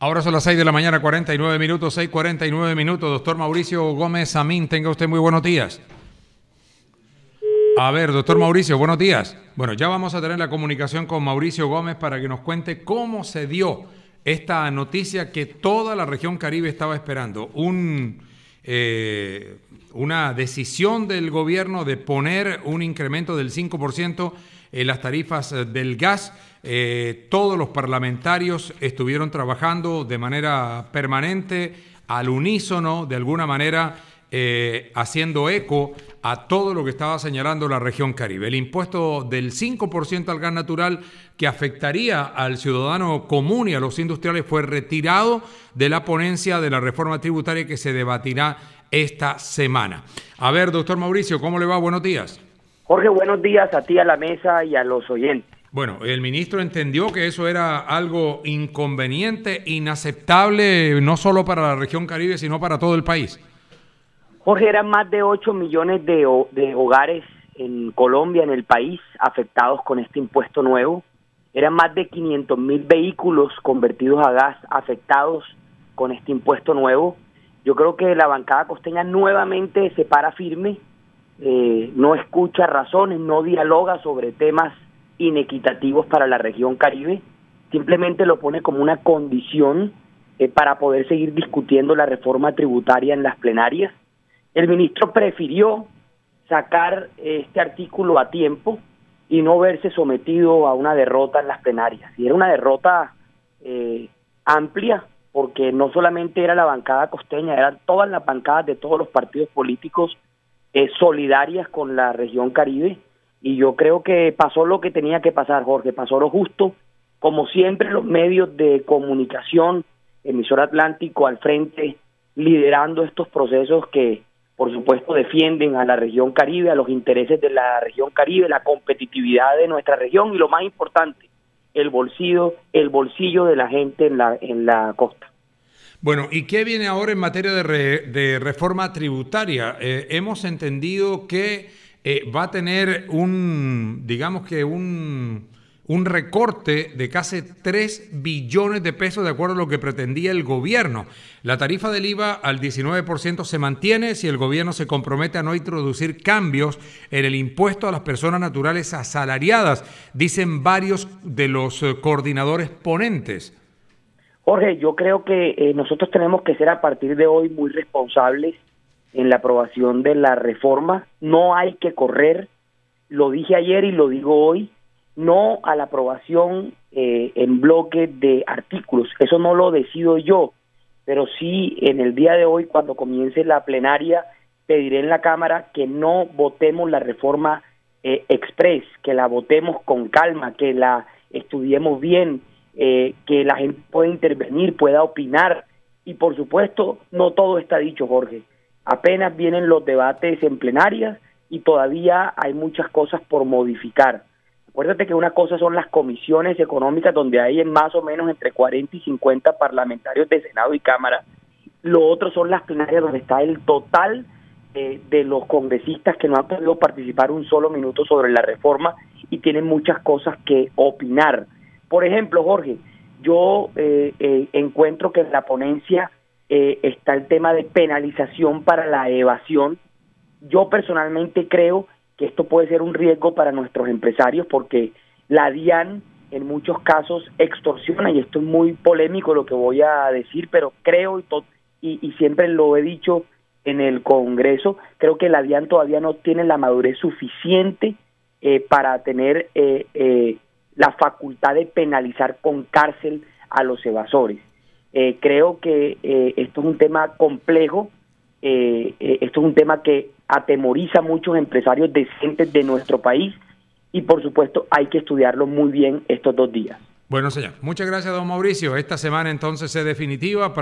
Ahora son las 6 de la mañana, 49 minutos, 6:49 minutos. Doctor Mauricio Gómez Amín, tenga usted muy buenos días. A ver, doctor Mauricio, buenos días. Bueno, ya vamos a tener la comunicación con Mauricio Gómez para que nos cuente cómo se dio esta noticia que toda la región Caribe estaba esperando. Una decisión del gobierno de poner un incremento del 5% en las tarifas del gas. Todos los parlamentarios estuvieron trabajando de manera permanente, al unísono, de alguna manera, haciendo eco a todo lo que estaba señalando la región Caribe. El impuesto del 5% al gas natural que afectaría al ciudadano común y a los industriales fue retirado de la ponencia de la reforma tributaria que se debatirá esta semana. A ver, doctor Mauricio, ¿cómo le va? Buenos días. Jorge, buenos días a ti, a la mesa y a los oyentes. Bueno, el ministro entendió que eso era algo inconveniente, inaceptable, no solo para la región Caribe, sino para todo el país. Jorge, eran más de 8 millones de hogares en Colombia, en el país, afectados con este impuesto nuevo. Eran más de 500.000 vehículos convertidos a gas afectados con este impuesto nuevo. Yo creo que la bancada costeña nuevamente se para firme, no escucha razones, no dialoga sobre temas inequitativos para la región Caribe, simplemente lo pone como una condición para poder seguir discutiendo la reforma tributaria en las plenarias. El ministro prefirió sacar este artículo a tiempo y no verse sometido a una derrota en las plenarias. Y era una derrota amplia, porque no solamente era la bancada costeña, eran todas las bancadas de todos los partidos políticos solidarias con la región Caribe. Y yo creo que pasó lo que tenía que pasar, Jorge, pasó lo justo. Como siempre, los medios de comunicación, Emisora Atlántico al frente, liderando estos procesos que, por supuesto, defienden a la región Caribe, a los intereses de la región Caribe, la competitividad de nuestra región y, lo más importante, el bolsillo de la gente en la costa. Bueno, ¿y qué viene ahora en materia de reforma tributaria? Hemos entendido que va a tener un recorte de casi 3 billones de pesos de acuerdo a lo que pretendía el gobierno. La tarifa del IVA al 19% se mantiene si el gobierno se compromete a no introducir cambios en el impuesto a las personas naturales asalariadas, dicen varios de los coordinadores ponentes. Jorge, yo creo que nosotros tenemos que ser a partir de hoy muy responsables en la aprobación de la reforma. No hay que correr, lo dije ayer y lo digo hoy, no a la aprobación en bloque de artículos. Eso no lo decido yo, pero sí en el día de hoy, cuando comience la plenaria, pediré en la Cámara que no votemos la reforma express, que la votemos con calma, que la estudiemos bien, que la gente pueda intervenir, pueda opinar. Y por supuesto, no todo está dicho, Jorge. Apenas vienen los debates en plenarias y todavía hay muchas cosas por modificar. Acuérdate que una cosa son las comisiones económicas, donde hay más o menos entre 40 y 50 parlamentarios de Senado y Cámara. Lo otro son las plenarias, donde está el total de los congresistas que no han podido participar un solo minuto sobre la reforma y tienen muchas cosas que opinar. Por ejemplo, Jorge, yo encuentro que en la ponencia está el tema de penalización para la evasión. Yo personalmente creo que esto puede ser un riesgo para nuestros empresarios, porque la DIAN en muchos casos extorsiona, y esto es muy polémico lo que voy a decir, pero creo y siempre lo he dicho en el Congreso, creo que la DIAN todavía no tiene la madurez suficiente para tener la facultad de penalizar con cárcel a los evasores. Creo que esto es un tema complejo, esto es un tema que atemoriza a muchos empresarios decentes de nuestro país y, por supuesto, hay que estudiarlo muy bien estos 2 días. Bueno, señor, muchas gracias, don Mauricio. Esta semana entonces es definitiva.